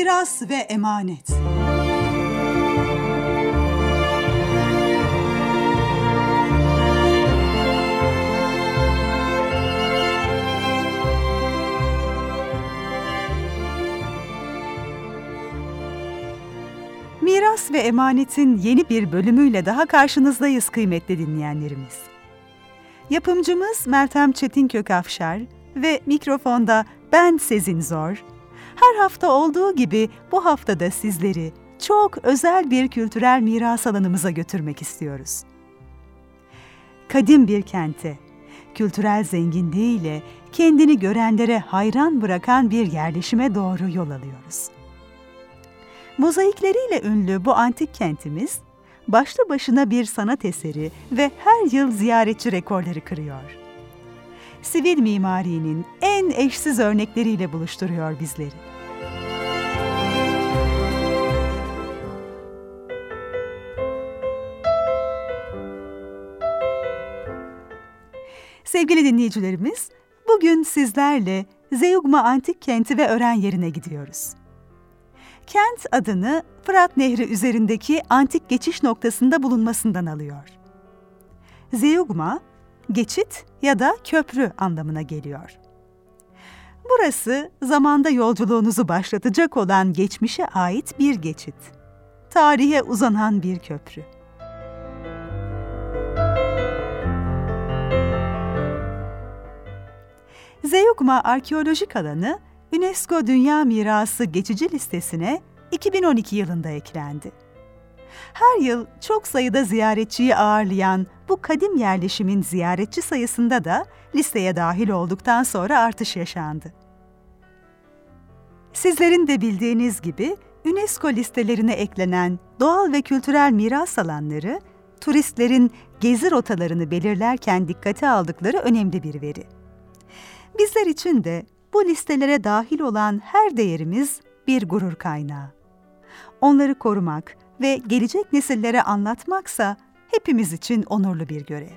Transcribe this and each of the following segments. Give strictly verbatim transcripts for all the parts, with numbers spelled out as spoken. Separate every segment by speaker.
Speaker 1: Miras ve emanet. Miras ve emanetin yeni bir bölümüyle daha karşınızdayız kıymetli dinleyenlerimiz. Yapımcımız Meltem Çetinkök-Afşar ve mikrofonda ben Sezin Zor. Her hafta olduğu gibi bu haftada sizleri çok özel bir kültürel miras alanımıza götürmek istiyoruz. Kadim bir kente, kültürel zenginliğiyle kendini görenlere hayran bırakan bir yerleşime doğru yol alıyoruz. Mozaikleriyle ünlü bu antik kentimiz, başlı başına bir sanat eseri ve her yıl ziyaretçi rekorları kırıyor. Sivil mimarinin en eşsiz örnekleriyle buluşturuyor bizleri. Sevgili dinleyicilerimiz, bugün sizlerle Zeugma Antik Kenti ve öğren yerine gidiyoruz. Kent adını Fırat Nehri üzerindeki antik geçiş noktasında bulunmasından alıyor. Zeugma, geçit ya da köprü anlamına geliyor. Burası zamanda yolculuğunuzu başlatacak olan geçmişe ait bir geçit. Tarihe uzanan bir köprü. Zeugma Arkeolojik Alanı, UNESCO Dünya Mirası geçici listesine iki bin on iki yılında eklendi. Her yıl çok sayıda ziyaretçiyi ağırlayan bu kadim yerleşimin ziyaretçi sayısında da listeye dahil olduktan sonra artış yaşandı. Sizlerin de bildiğiniz gibi UNESCO listelerine eklenen doğal ve kültürel miras alanları, turistlerin gezi rotalarını belirlerken dikkate aldıkları önemli bir veri. Bizler için de bu listelere dahil olan her değerimiz bir gurur kaynağı. Onları korumak ve gelecek nesillere anlatmaksa hepimiz için onurlu bir görev.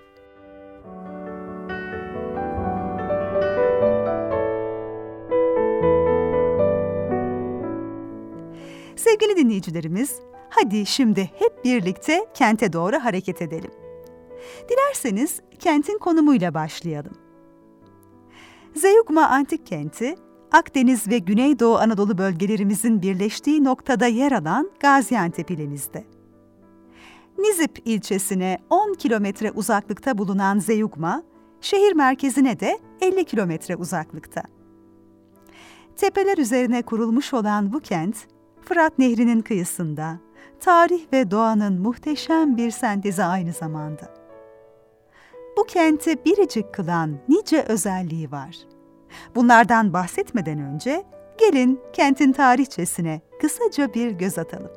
Speaker 1: Sevgili dinleyicilerimiz, hadi şimdi hep birlikte kente doğru hareket edelim. Dilerseniz kentin konumuyla başlayalım. Zeugma Antik Kenti, Akdeniz ve Güneydoğu Anadolu bölgelerimizin birleştiği noktada yer alan Gaziantep ilimizde. Nizip ilçesine on kilometre uzaklıkta bulunan Zeugma, şehir merkezine de elli kilometre uzaklıkta. Tepeler üzerine kurulmuş olan bu kent, Fırat Nehri'nin kıyısında, tarih ve doğanın muhteşem bir sentezi aynı zamanda. Bu kenti biricik kılan nice özelliği var. Bunlardan bahsetmeden önce gelin kentin tarihçesine kısaca bir göz atalım.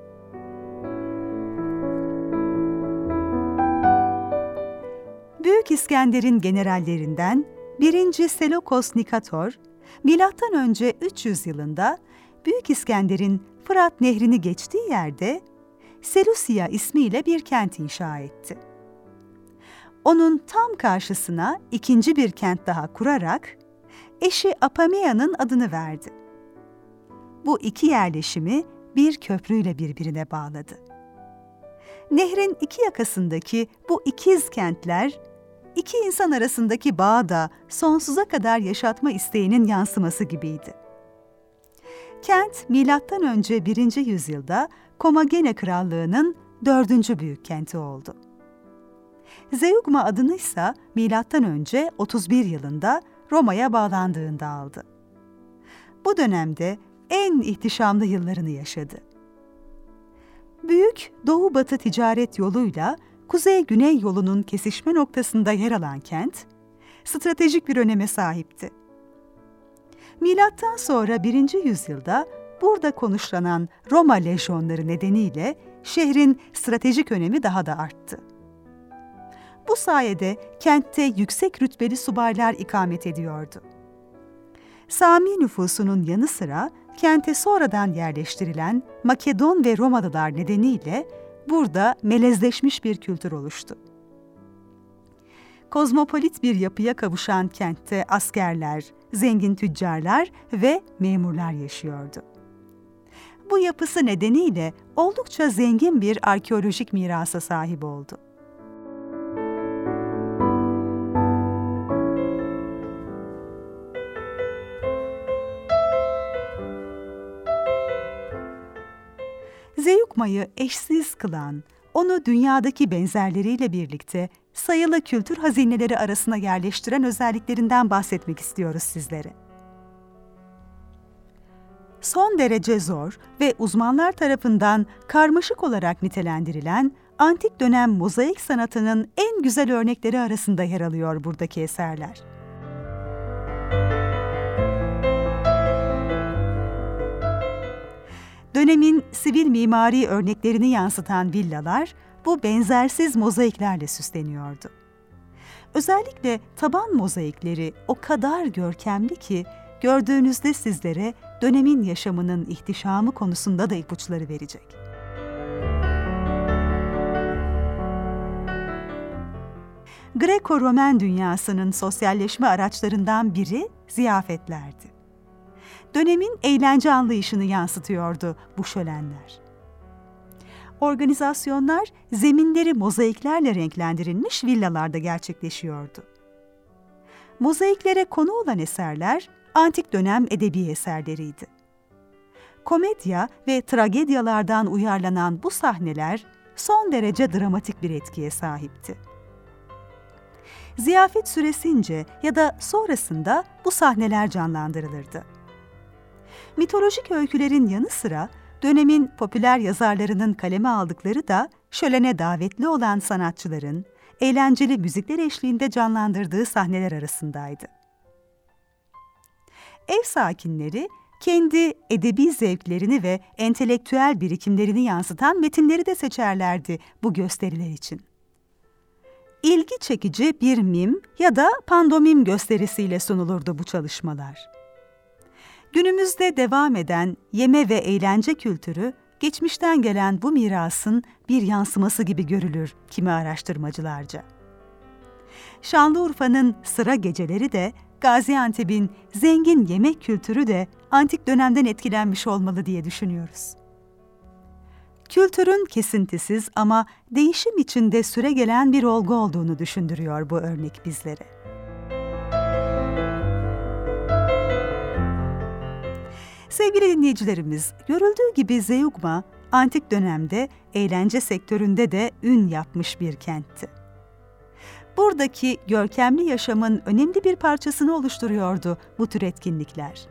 Speaker 1: Büyük İskender'in generallerinden birinci. Selokos Nikator, milattan önce üç yüz yılında Büyük İskender'in Fırat Nehri'ni geçtiği yerde Seleucia ismiyle bir kent inşa etti. Onun tam karşısına ikinci bir kent daha kurarak eşi Apameya'nın adını verdi. Bu iki yerleşimi bir köprüyle birbirine bağladı. Nehrin iki yakasındaki bu ikiz kentler, iki insan arasındaki bağı da sonsuza kadar yaşatma isteğinin yansıması gibiydi. Kent, milattan önce birinci yüzyılda Komagene Krallığı'nın dördüncü büyük kenti oldu. Zeugma adını ise milattan önce otuz bir yılında Roma'ya bağlandığında aldı. Bu dönemde en ihtişamlı yıllarını yaşadı. Büyük Doğu-Batı ticaret yoluyla Kuzey-Güney yolunun kesişme noktasında yer alan kent, stratejik bir öneme sahipti. Milattan sonra birinci yüzyılda burada konuşlanan Roma lejyonları nedeniyle şehrin stratejik önemi daha da arttı. Bu sayede kentte yüksek rütbeli subaylar ikamet ediyordu. Sami nüfusunun yanı sıra kente sonradan yerleştirilen Makedon ve Romalılar nedeniyle burada melezleşmiş bir kültür oluştu. Kozmopolit bir yapıya kavuşan kentte askerler, zengin tüccarlar ve memurlar yaşıyordu. Bu yapısı nedeniyle oldukça zengin bir arkeolojik mirasa sahip oldu. Zeyukma'yı eşsiz kılan, onu dünyadaki benzerleriyle birlikte sayılı kültür hazineleri arasına yerleştiren özelliklerinden bahsetmek istiyoruz sizlere. Son derece zor ve uzmanlar tarafından karmaşık olarak nitelendirilen antik dönem mozaik sanatının en güzel örnekleri arasında yer alıyor buradaki eserler. Dönemin sivil mimari örneklerini yansıtan villalar bu benzersiz mozaiklerle süsleniyordu. Özellikle taban mozaikleri o kadar görkemli ki gördüğünüzde sizlere dönemin yaşamının ihtişamı konusunda da ipuçları verecek. Greko-Romen dünyasının sosyalleşme araçlarından biri ziyafetlerdi. Dönemin eğlence anlayışını yansıtıyordu bu şölenler. Organizasyonlar zeminleri mozaiklerle renklendirilmiş villalarda gerçekleşiyordu. Mozaiklere konu olan eserler antik dönem edebi eserleriydi. Komedya ve tragedyalardan uyarlanan bu sahneler son derece dramatik bir etkiye sahipti. Ziyafet süresince ya da sonrasında bu sahneler canlandırılırdı. Mitolojik öykülerin yanı sıra dönemin popüler yazarlarının kaleme aldıkları da şölene davetli olan sanatçıların eğlenceli müzikler eşliğinde canlandırdığı sahneler arasındaydı. Ev sakinleri kendi edebi zevklerini ve entelektüel birikimlerini yansıtan metinleri de seçerlerdi bu gösteriler için. İlgi çekici bir mim ya da pandomim gösterisiyle sunulurdu bu çalışmalar. Günümüzde devam eden yeme ve eğlence kültürü, geçmişten gelen bu mirasın bir yansıması gibi görülür kimi araştırmacılarca. Şanlıurfa'nın sıra geceleri de, Gaziantep'in zengin yemek kültürü de antik dönemden etkilenmiş olmalı diye düşünüyoruz. Kültürün kesintisiz ama değişim içinde süregelen bir olgu olduğunu düşündürüyor bu örnek bizlere. Sevgili dinleyicilerimiz, görüldüğü gibi Zeugma, antik dönemde eğlence sektöründe de ün yapmış bir kentti. Buradaki görkemli yaşamın önemli bir parçasını oluşturuyordu bu tür etkinlikler.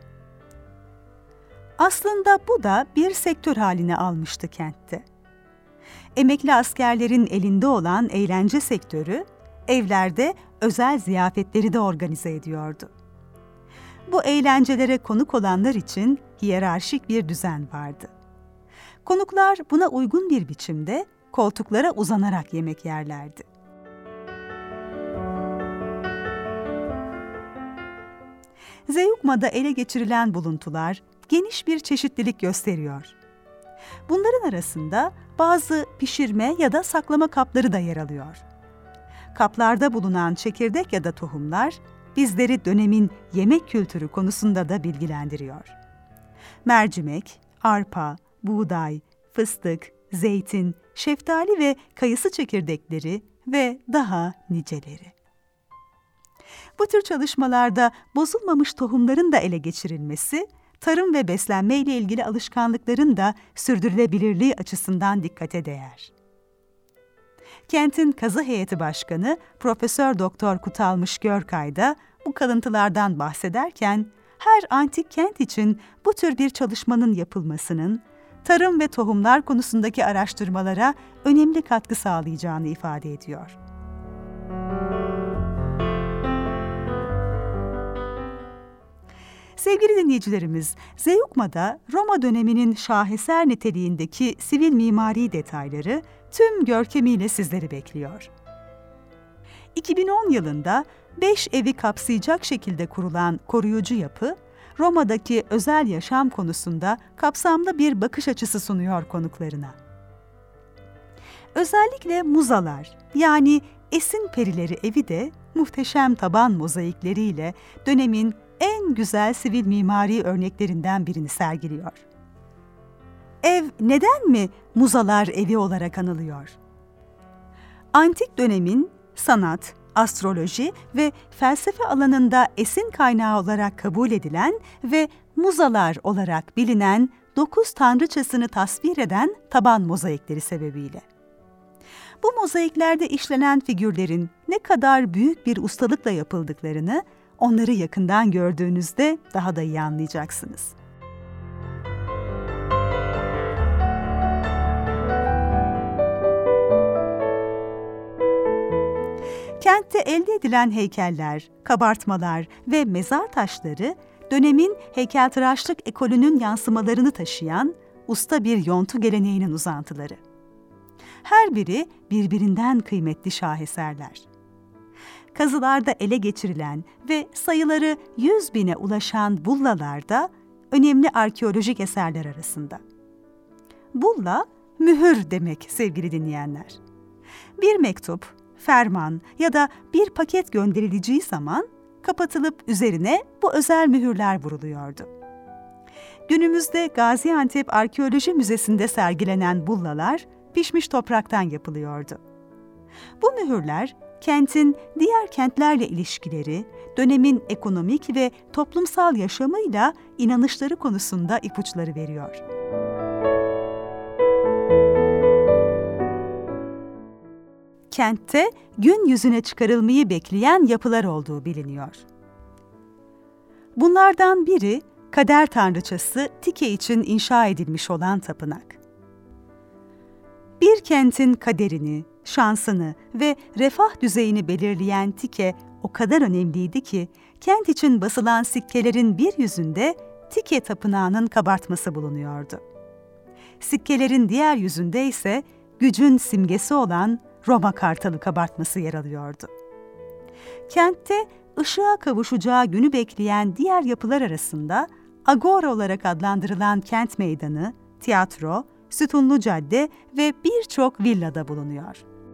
Speaker 1: Aslında bu da bir sektör haline almıştı kentte. Emekli askerlerin elinde olan eğlence sektörü, evlerde özel ziyafetleri de organize ediyordu. Bu eğlencelere konuk olanlar için hiyerarşik bir düzen vardı. Konuklar buna uygun bir biçimde koltuklara uzanarak yemek yerlerdi. Zeugma'da ele geçirilen buluntular geniş bir çeşitlilik gösteriyor. Bunların arasında bazı pişirme ya da saklama kapları da yer alıyor. Kaplarda bulunan çekirdek ya da tohumlar bizleri dönemin yemek kültürü konusunda da bilgilendiriyor. Mercimek, arpa, buğday, fıstık, zeytin, şeftali ve kayısı çekirdekleri ve daha niceleri. Bu tür çalışmalarda bozulmamış tohumların da ele geçirilmesi, tarım ve beslenme ile ilgili alışkanlıkların da sürdürülebilirliği açısından dikkate değer. Kentin Kazı Heyeti Başkanı Profesör Doktor Kutalmış Görkay da bu kalıntılardan bahsederken, her antik kent için bu tür bir çalışmanın yapılmasının, tarım ve tohumlar konusundaki araştırmalara önemli katkı sağlayacağını ifade ediyor. Sevgili dinleyicilerimiz, Zeugma'da Roma döneminin şaheser niteliğindeki sivil mimari detayları tüm görkemiyle sizleri bekliyor. iki bin on yılında beş evi kapsayacak şekilde kurulan koruyucu yapı, Roma'daki özel yaşam konusunda kapsamlı bir bakış açısı sunuyor konuklarına. Özellikle muzalar, yani Esin Perileri evi de muhteşem taban mozaikleriyle dönemin en güzel sivil mimari örneklerinden birini sergiliyor. Ev neden mi Muzalar Evi olarak anılıyor? Antik dönemin sanat, astroloji ve felsefe alanında esin kaynağı olarak kabul edilen ve muzalar olarak bilinen dokuz tanrıçasını tasvir eden taban mozaikleri sebebiyle. Bu mozaiklerde işlenen figürlerin ne kadar büyük bir ustalıkla yapıldıklarını onları yakından gördüğünüzde daha da iyi anlayacaksınız. Kentte elde edilen heykeller, kabartmalar ve mezar taşları dönemin heykeltıraşlık ekolünün yansımalarını taşıyan usta bir yontu geleneğinin uzantıları. Her biri birbirinden kıymetli şaheserler. Kazılarda ele geçirilen ve sayıları yüz bine ulaşan bullalar da önemli arkeolojik eserler arasında. Bulla, mühür demek sevgili dinleyenler. Bir mektup, ferman ya da bir paket gönderileceği zaman kapatılıp üzerine bu özel mühürler vuruluyordu. Günümüzde Gaziantep Arkeoloji Müzesi'nde sergilenen bullalar pişmiş topraktan yapılıyordu. Bu mühürler kentin diğer kentlerle ilişkileri, dönemin ekonomik ve toplumsal yaşamıyla inanışları konusunda ipuçları veriyor. Kentte gün yüzüne çıkarılmayı bekleyen yapılar olduğu biliniyor. Bunlardan biri kader tanrıçası Tike için inşa edilmiş olan tapınak. Bir kentin kaderini, şansını ve refah düzeyini belirleyen Tike o kadar önemliydi ki kent için basılan sikkelerin bir yüzünde Tike tapınağının kabartması bulunuyordu. Sikkelerin diğer yüzünde ise gücün simgesi olan Roma kartalı kabartması yer alıyordu. Kentte ışığa kavuşacağı günü bekleyen diğer yapılar arasında Agora olarak adlandırılan kent meydanı, tiyatro, sütunlu cadde ve birçok villada bulunuyor.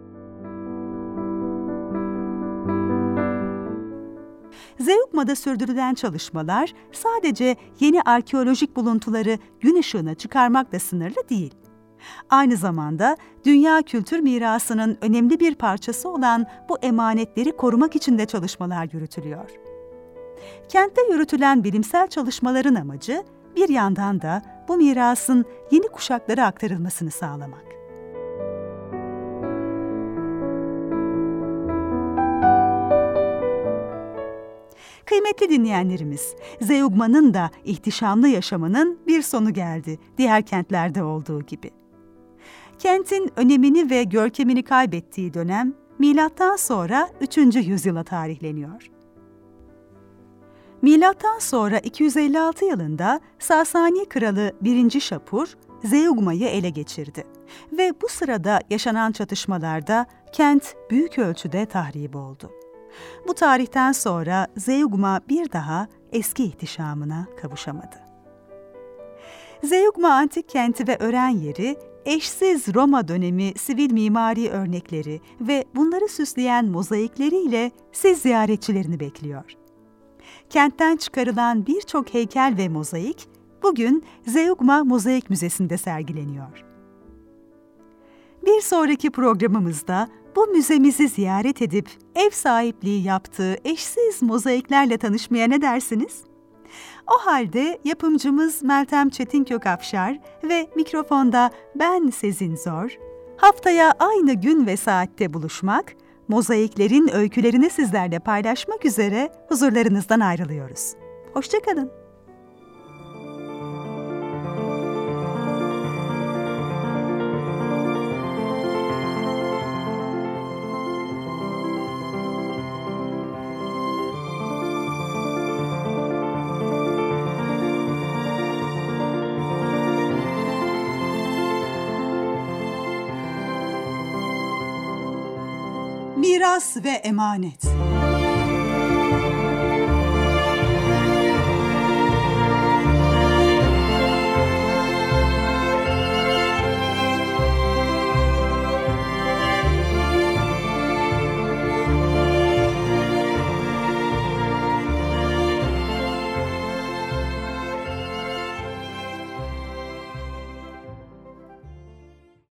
Speaker 1: Zeugma'da sürdürülen çalışmalar sadece yeni arkeolojik buluntuları gün ışığına çıkarmakla sınırlı değil. Aynı zamanda dünya kültür mirasının önemli bir parçası olan bu emanetleri korumak için de çalışmalar yürütülüyor. Kentte yürütülen bilimsel çalışmaların amacı bir yandan da bu mirasın yeni kuşaklara aktarılmasını sağlamak. Kıymetli dinleyenlerimiz, Zeugma'nın da ihtişamlı yaşamının bir sonu geldi, diğer kentlerde olduğu gibi. Kentin önemini ve görkemini kaybettiği dönem, milattan sonra üçüncü yüzyıla tarihleniyor. Milattan sonra iki yüz elli altı yılında Sasani kralı birinci. Şapur, Zeugma'yı ele geçirdi ve bu sırada yaşanan çatışmalarda kent büyük ölçüde tahrip oldu. Bu tarihten sonra Zeugma bir daha eski ihtişamına kavuşamadı. Zeugma antik kenti ve ören yeri, eşsiz Roma dönemi sivil mimari örnekleri ve bunları süsleyen mozaikleriyle siz ziyaretçilerini bekliyor. Kentten çıkarılan birçok heykel ve mozaik, bugün Zeugma Mozaik Müzesi'nde sergileniyor. Bir sonraki programımızda bu müzemizi ziyaret edip ev sahipliği yaptığı eşsiz mozaiklerle tanışmaya ne dersiniz? O halde yapımcımız Meltem Çetinkökafşar ve mikrofonda ben Sezin Zor, haftaya aynı gün ve saatte buluşmak, mozaiklerin öykülerini sizlerle paylaşmak üzere huzurlarınızdan ayrılıyoruz. Hoşça kalın. Miras ve emanet.